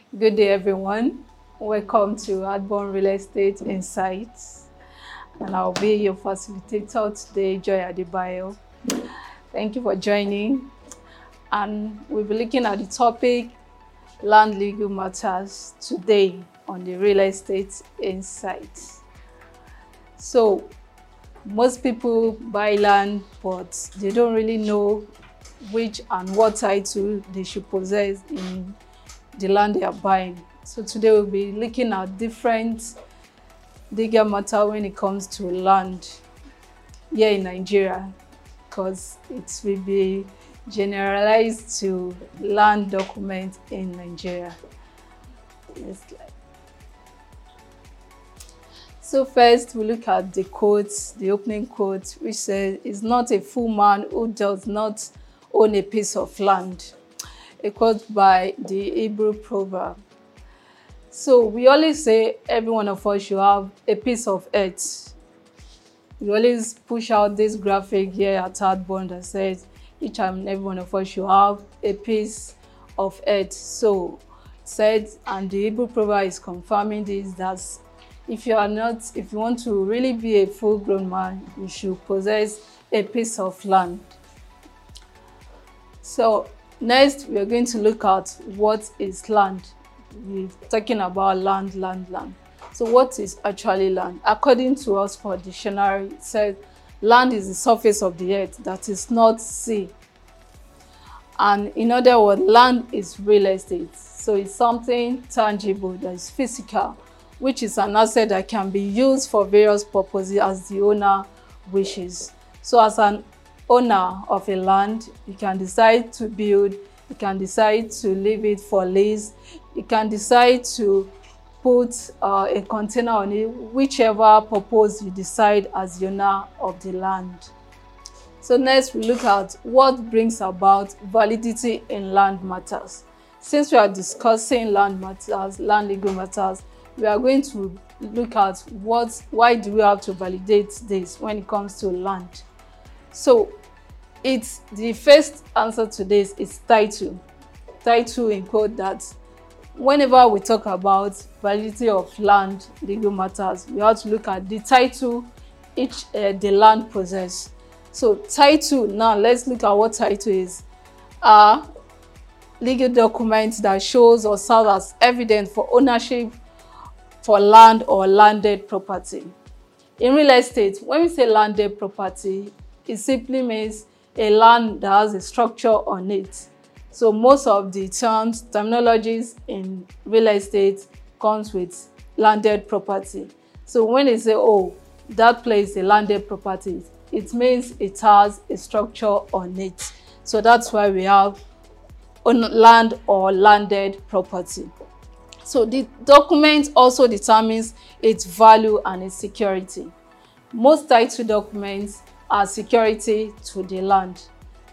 Good day, everyone. Welcome to Adborn Real Estate Insights. And I'll be your facilitator today, Joy Adebayo. Thank you for joining. And we'll be looking at the topic land legal matters today on the Real Estate Insights. So, most people buy land, but they don't really know which and what title they should possess in the land they are buying. So today we'll be looking at different legal matter when it comes to land here in Nigeria, because it will be generalized to land documents in Nigeria. Next slide. So first we look at the quote, the opening quote, which says, "Is not a fool man who does not own a piece of land." A quote by the Hebrew proverb. So we always say every one of us should have a piece of earth. We always push out this graphic here at Adborn that says each and every one of us should have a piece of earth. So it said, and the Hebrew proverb is confirming this, that if you want to really be a full-grown man, you should possess a piece of land. So next, we are going to look at what is land. We're talking about land. So what is actually land? According to Oxford Dictionary, it says land is the surface of the earth that is not sea. And in other words, land is real estate. So it's something tangible that is physical, which is an asset that can be used for various purposes as the owner wishes. So as an owner of a land, you can decide to build, you can decide to leave it for lease, you can decide to put a container on it, whichever purpose you decide as the owner of the land. So next we look at what brings about validity in land matters. Since we are discussing land matters, land legal matters, we are going to look at why do we have to validate this when it comes to land. So the first answer to this is title. Title in quote that whenever we talk about validity of land legal matters, we have to look at the title the land possess. So title, now let's look at what title is. Legal documents that shows or serve as evidence for ownership for land or landed property. In real estate, when we say landed property, it simply means a land that has a structure on it. So most of the terminologies in real estate comes with landed property. So when they say, oh, that place is a landed property, it means it has a structure on it. So that's why we have land or landed property. So the document also determines its value and its security. Most title documents are security to the land.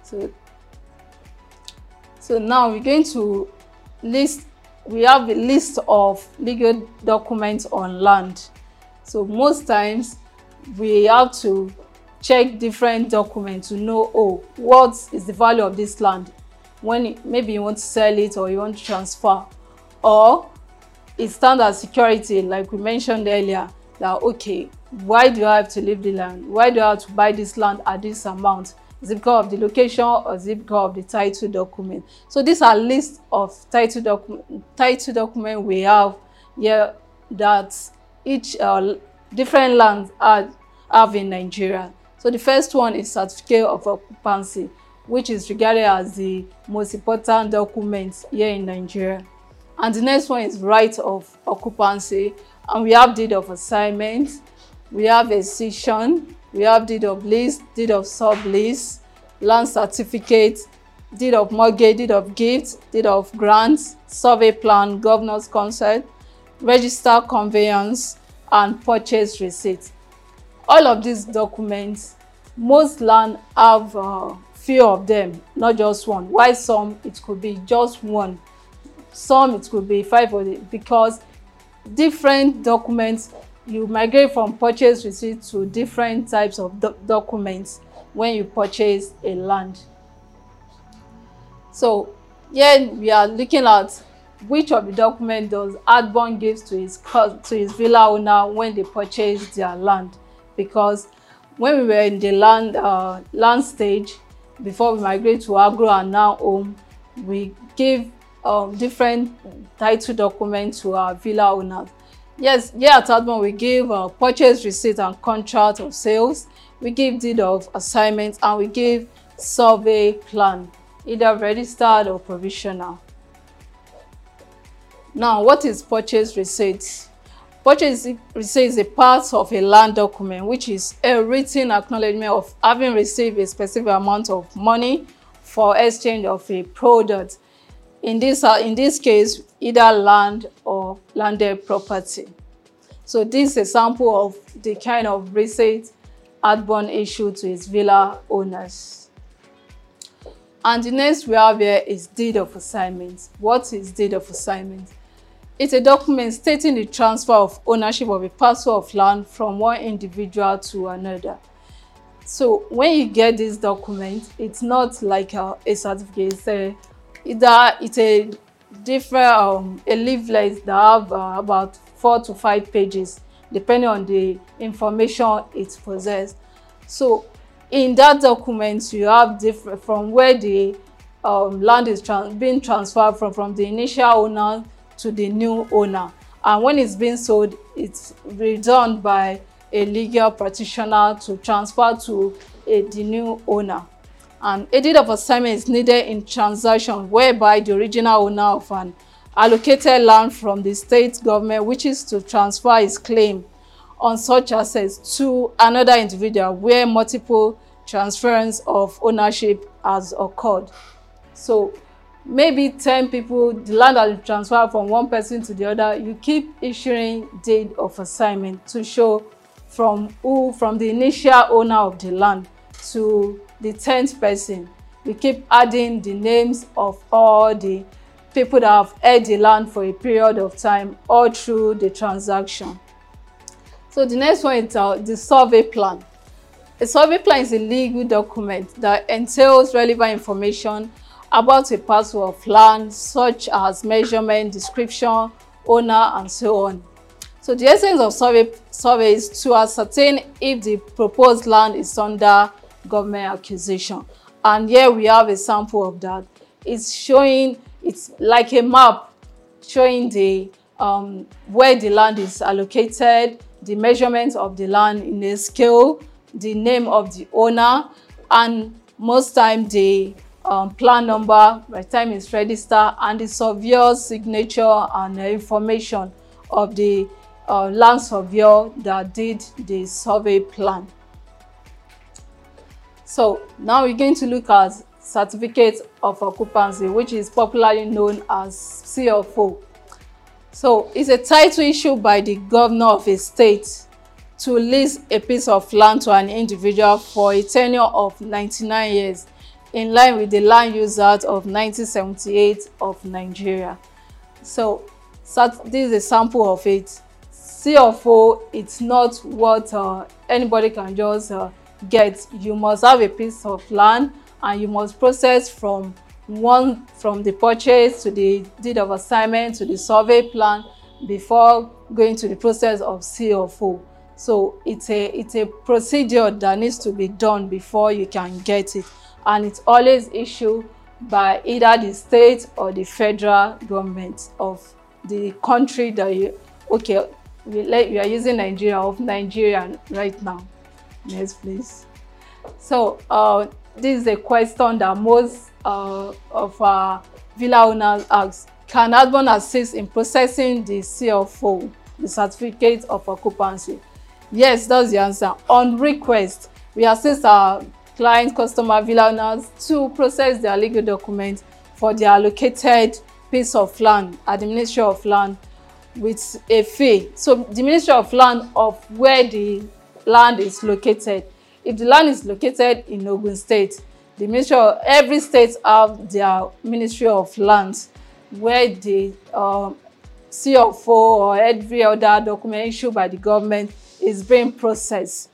So now we're going to we have a list of legal documents on land. So most times we have to check different documents to know, oh, what is the value of this land when maybe you want to sell it or you want to transfer, or it stands as security, like we mentioned earlier, that okay, why do I have to leave the land? Why do I have to buy this land at this amount? Is it because of the location or is it because of the title document? So these are lists of title document we have here that each different lands have in Nigeria. So the first one is certificate of occupancy, which is regarded as the most important document here in Nigeria. And the next one is right of occupancy, and we have deed of assignment, we have accession, we have deed of lease, deed of sublease, land certificate, deed of mortgage, deed of gift, deed of grant, survey plan, governor's consent, register conveyance, and purchase receipt. All of these documents, most land have few of them, not just one. While some it could be just one, some it could be 5 of it, because different documents, you migrate from purchase receipt to different types of documents when you purchase a land. So here we are looking at which of the document does Adborn give to his villa owner when they purchase their land. Because when we were in the land stage, before we migrate to agro and now home, we give different title documents to our villa owners. Yes, here at Adborn, we give purchase receipt and contract of sales, we give deed of assignment, and we give survey plan, either registered or provisional. Now, what is purchase receipt? Purchase receipt is a part of a land document, which is a written acknowledgement of having received a specific amount of money for exchange of a product. In this case, either land or landed property. So this is a sample of the kind of receipt Adborn issued to his villa owners. And the next we have here is deed of assignment. What is deed of assignment? It's a document stating the transfer of ownership of a parcel of land from one individual to another. So when you get this document, it's not like a certificate. It's a different a leaflet that have about 4 to 5 pages, depending on the information it possesses. So in that document, you have different from where the land is being transferred from the initial owner to the new owner, and when it's being sold, it's redone by a legal practitioner to transfer to the new owner. And a deed of assignment is needed in transaction whereby the original owner of an allocated land from the state government wishes to transfer his claim on such assets to another individual where multiple transference of ownership has occurred. So maybe 10 people, the land has been transferred from one person to the other. You keep issuing deed of assignment to show from the initial owner of the land to the 10th person. You keep adding the names of all the people that have held the land for a period of time all through the transaction. So the next one is the survey plan. A survey plan is a legal document that entails relevant information about a parcel of land, such as measurement, description, owner, and so on. So the essence of survey is to ascertain if the proposed land is under government acquisition. And here we have a sample of that. It's like a map showing the where the land is allocated, the measurements of the land in a scale, the name of the owner, and most time the plan number by the time it's registered, and the surveyor's signature and information of the land surveyor that did the survey plan. So now we're going to look at certificate of occupancy, which is popularly known as CFO. So it's a title issued by the governor of a state to lease a piece of land to an individual for a tenure of 99 years, in line with the Land Use Act of 1978 of Nigeria. So this is a sample of it. CFO, it's not what anybody can just get. You must have a piece of land and you must process from the purchase to the deed of assignment to the survey plan before going to the process of CFO. So it's a procedure that needs to be done before you can get it, and it's always issued by either the state or the federal government of the country that we are using Nigeria, of Nigeria right now. Next, please. So this is a question that most of our villa owners ask. Can Adborn assist in processing the CFO, the certificate of occupancy? Yes, that's the answer. On request, we assist our client, customer, villa owners to process their legal documents for their allocated piece of land at the Ministry of Land with a fee. So the Ministry of Land of where the land is located. If the land is located in Ogun State, the Ministry of every state have their Ministry of Lands where the CFO or every other document issued by the government is being processed.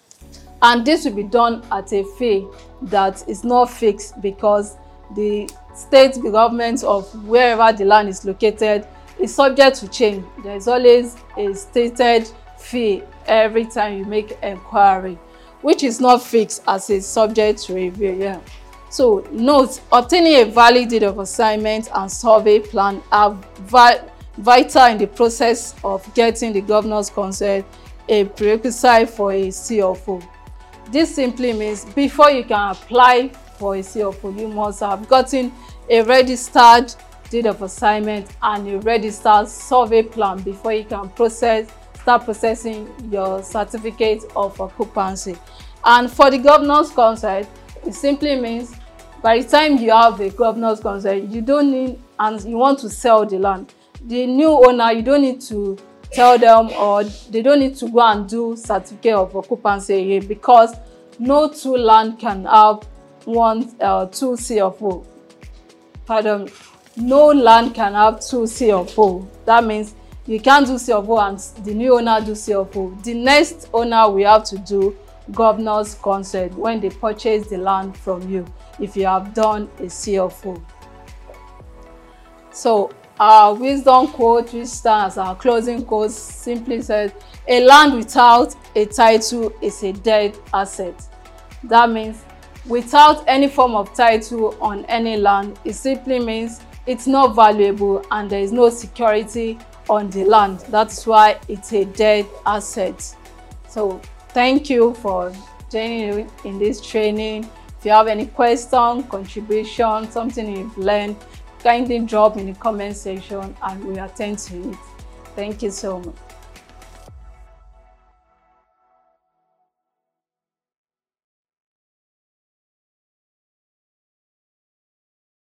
And this will be done at a fee that is not fixed, because the state government of wherever the land is located is subject to change. There is always a stated fee every time you make inquiry, which is not fixed as a subject to review. Yeah. So note, obtaining a valid deed of assignment and survey plan are vital in the process of getting the governor's consent, a prerequisite for a CFO. This simply means before you can apply for a CFO, you must have gotten a registered deed of assignment and a registered survey plan before you can start processing your certificate of occupancy. And for the governor's consent, it simply means by the time you have a governor's consent, you don't need, and you want to sell the land, the new owner, you don't need to tell them, or they don't need to go and do certificate of occupancy again, because no two land can have two CFO. Pardon, no land can have two CFO. That means you can't do CFO and the new owner do CFO. The next owner will have to do governor's consent when they purchase the land from you, if you have done a CFO. So our wisdom quote, which stands as our closing quote, simply says, a land without a title is a dead asset. That means without any form of title on any land, it simply means it's not valuable and there is no security on the land. That's why it's a dead asset. So thank you for joining in this training. If you have any question, contribution, something you've learned, kindly drop in the comment section and we'll attend to it. Thank you so much.